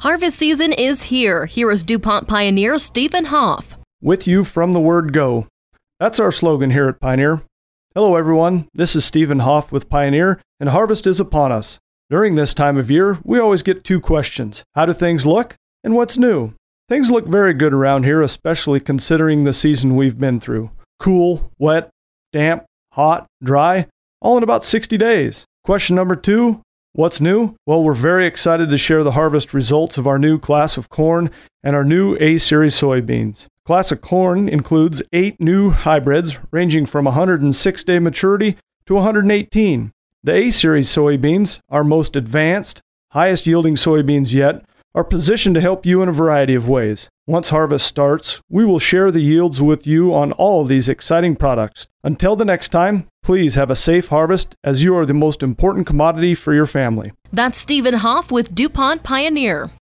Harvest season is here. Here is DuPont Pioneer Stephen Hoff. With you from the word go. That's our slogan here at Pioneer. Hello everyone, this is Stephen Hoff with Pioneer, and harvest is upon us. During this time of year, we always get two questions. How do things look? And what's new? Things look very good around here, especially considering the season we've been through. Cool, wet, damp, hot, dry, all in about 60 days. Question number 2, what's new? Well, we're very excited to share the harvest results of our new class of corn and our new A-Series soybeans. Class of corn includes 8 new hybrids ranging from 106-day maturity to 118. The A-Series soybeans, our most advanced, highest yielding soybeans yet, are positioned to help you in a variety of ways. Once harvest starts, we will share the yields with you on all of these exciting products. Until the next time, please have a safe harvest as you are the most important commodity for your family. That's Stephen Hoff with DuPont Pioneer.